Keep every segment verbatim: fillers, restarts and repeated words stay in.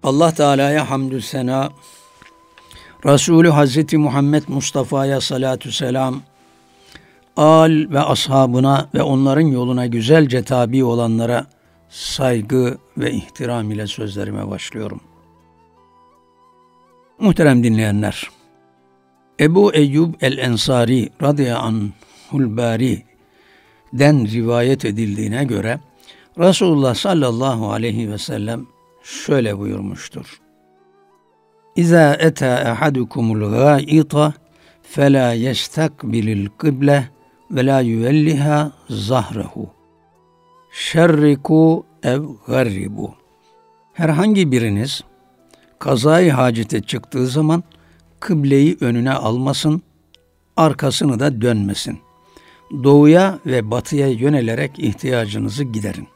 Allah Teala'ya hamdü sena, Resulü Hazreti Muhammed Mustafa'ya salatü selam, âl ve ashabına ve onların yoluna güzelce tabi olanlara saygı ve ihtiram ile sözlerime başlıyorum. Muhterem dinleyenler, Ebu Eyyub el-Ensari radıyallahu anhul bari'den rivayet edildiğine göre Resulullah sallallahu aleyhi ve sellem şöyle buyurmuştur. İza eta ahadukumul gâita felâ yestakbilil kıble ve lâ yüvelliha zahrehu. Şerriku ev garribu. Herhangi biriniz kazayı hacete çıktığı zaman kıbleyi önüne almasın, arkasını da dönmesin. Doğuya ve batıya yönelerek ihtiyacınızı giderin.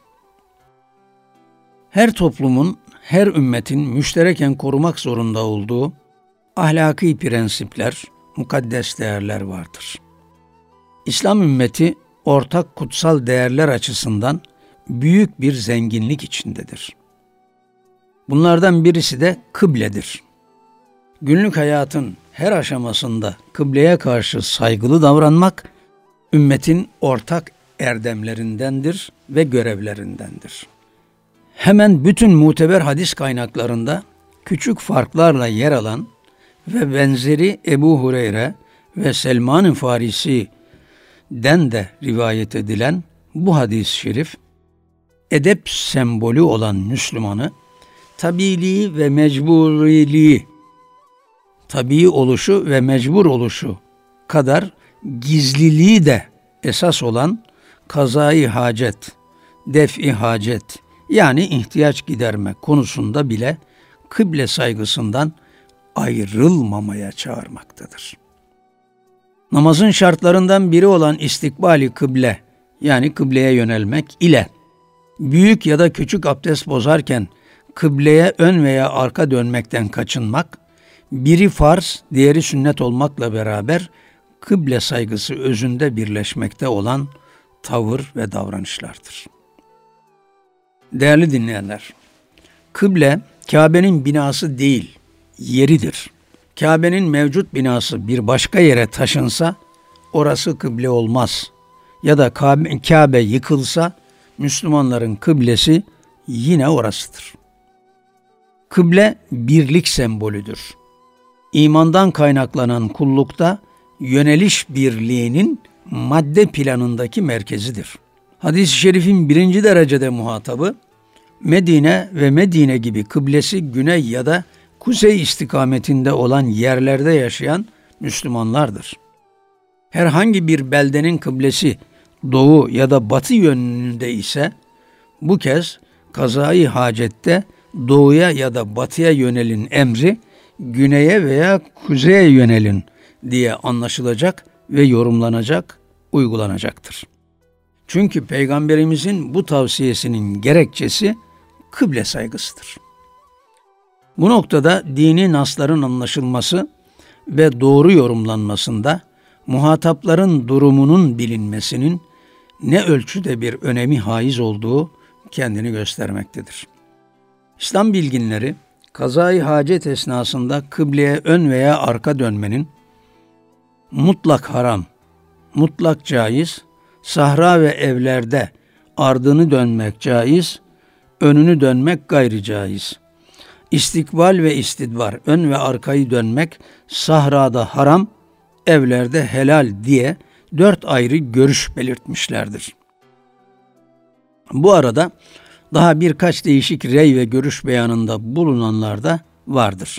Her toplumun, her ümmetin müştereken korumak zorunda olduğu ahlaki prensipler, mukaddes değerler vardır. İslam ümmeti ortak kutsal değerler açısından büyük bir zenginlik içindedir. Bunlardan birisi de kıbledir. Günlük hayatın her aşamasında kıbleye karşı saygılı davranmak, ümmetin ortak erdemlerindendir ve görevlerindendir. Hemen bütün muteber hadis kaynaklarında küçük farklarla yer alan ve benzeri Ebu Hureyre ve Selman-ı Farisi'den de rivayet edilen bu hadis-i şerif, edep sembolü olan Müslümanı, tabiiliği ve mecburiliği, tabii oluşu ve mecbur oluşu kadar gizliliği de esas olan kazayı hacet, def-i hacet, yani ihtiyaç giderme konusunda bile kıble saygısından ayrılmamaya çağırmaktadır. Namazın şartlarından biri olan istikbali kıble, yani kıbleye yönelmek ile büyük ya da küçük abdest bozarken kıbleye ön veya arka dönmekten kaçınmak, biri farz, diğeri sünnet olmakla beraber kıble saygısı özünde birleşmekte olan tavır ve davranışlardır. Değerli dinleyenler, kıble Kabe'nin binası değil, yeridir. Kabe'nin mevcut binası bir başka yere taşınsa orası kıble olmaz. Ya da Kabe, Kabe yıkılsa Müslümanların kıblesi yine orasıdır. Kıble birlik sembolüdür. İmandan kaynaklanan kullukta yöneliş birliğinin madde planındaki merkezidir. Hadis-i şerifin birinci derecede muhatabı, Medine ve Medine gibi kıblesi güney ya da kuzey istikametinde olan yerlerde yaşayan Müslümanlardır. Herhangi bir beldenin kıblesi doğu ya da batı yönünde ise, bu kez kazayı hacette doğuya ya da batıya yönelin emri, güneye veya kuzeye yönelin diye anlaşılacak ve yorumlanacak, uygulanacaktır. Çünkü Peygamberimizin bu tavsiyesinin gerekçesi kıble saygısıdır. Bu noktada dini nasların anlaşılması ve doğru yorumlanmasında muhatapların durumunun bilinmesinin ne ölçüde bir önemi haiz olduğu kendini göstermektedir. İslam bilginleri, kazayı hacet esnasında kıbleye ön veya arka dönmenin mutlak haram, mutlak caiz, sahra ve evlerde ardını dönmek caiz, önünü dönmek gayri caiz. İstikbal ve istidbar, ön ve arkayı dönmek sahrada haram, evlerde helal diye dört ayrı görüş belirtmişlerdir. Bu arada daha birkaç değişik rey ve görüş beyanında bulunanlar da vardır.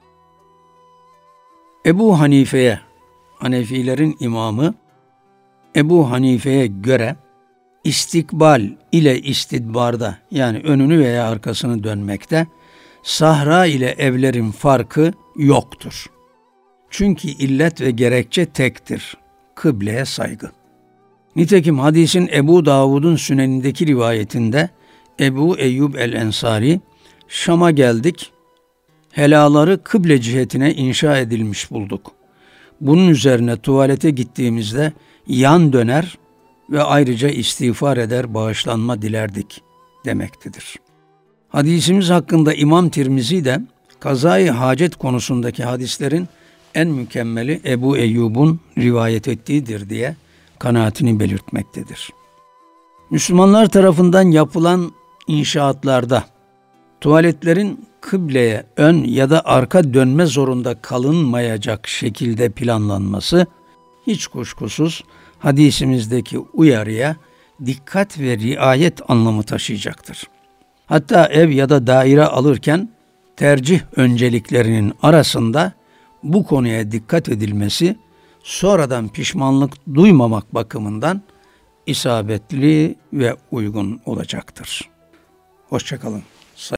Ebu Hanife'ye, Hanefilerin imamı Ebu Hanife'ye göre istikbal ile istidbarda, yani önünü veya arkasını dönmekte, sahra ile evlerin farkı yoktur. Çünkü illet ve gerekçe tektir, kıbleye saygı. Nitekim hadisin Ebu Davud'un Sünenindeki rivayetinde Ebu Eyyub el-Ensari, Şam'a geldik, helaları kıble cihetine inşa edilmiş bulduk. Bunun üzerine tuvalete gittiğimizde yan döner ve ayrıca istiğfar eder, bağışlanma dilerdik demektedir. Hadisimiz hakkında İmam Tirmizi de kazayı hacet konusundaki hadislerin en mükemmeli Ebu Eyyub'un rivayet ettiğidir diye kanaatini belirtmektedir. Müslümanlar tarafından yapılan inşaatlarda tuvaletlerin kıbleye ön ya da arka dönme zorunda kalınmayacak şekilde planlanması hiç kuşkusuz hadisimizdeki uyarıya dikkat ve riayet anlamı taşıyacaktır. Hatta ev ya da daire alırken tercih önceliklerinin arasında bu konuya dikkat edilmesi sonradan pişmanlık duymamak bakımından isabetli ve uygun olacaktır. Hoşça kalın.